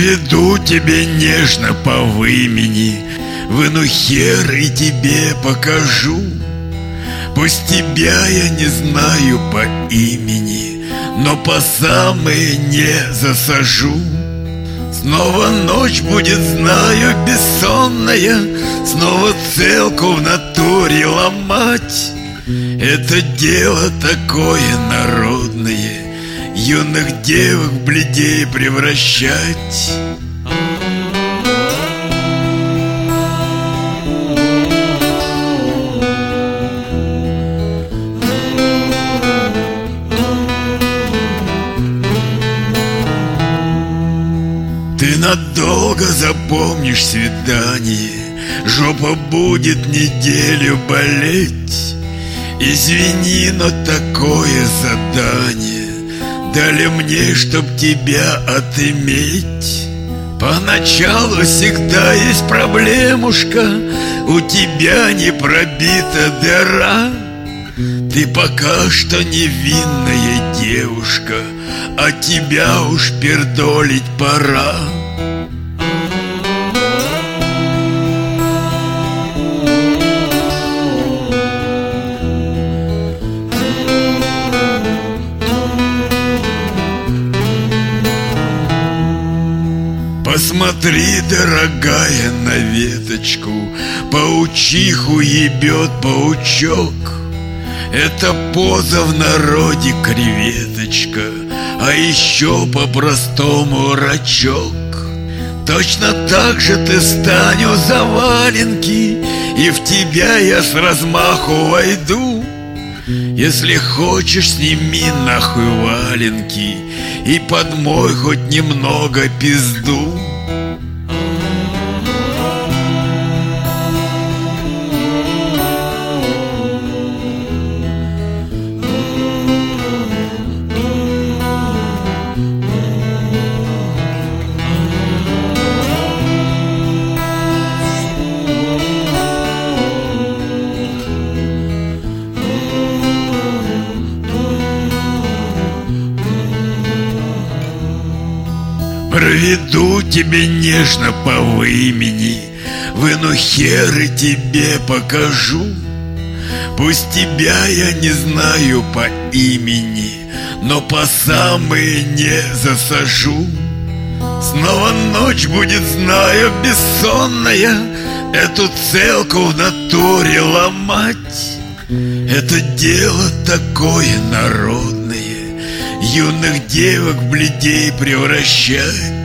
Проведу тебе нежно по вымени, выну хер и тебе покажу. Пусть тебя я не знаю по имени, но по самые не засажу. Снова ночь будет, знаю, бессонная, снова целку в натуре ломать. Это дело такое народное, юных девок в бледей превращать. Ты надолго запомнишь свидание, жопа будет неделю болеть. Извини, но такое задание дали мне, чтоб тебя отыметь. Поначалу всегда есть проблемушка, у тебя не пробита дыра. Ты пока что невинная девушка, а тебя уж пердолить пора. Посмотри, дорогая, на веточку, паучиху ебет паучок. Это поза в народе креветочка, а еще по-простому рачок. Точно так же ты стань у заваленки, и в тебя я с размаху войду. Если хочешь, сними нахуй валенки и под мой хоть немного пизду. Проведу тебе нежно по вымени, выну хер и тебе покажу. Пусть тебя я не знаю по имени, но по самые не засажу. Снова ночь будет, знаю, бессонная, эту целку в натуре ломать. Это дело такое народное, юных девок в бледей превращать.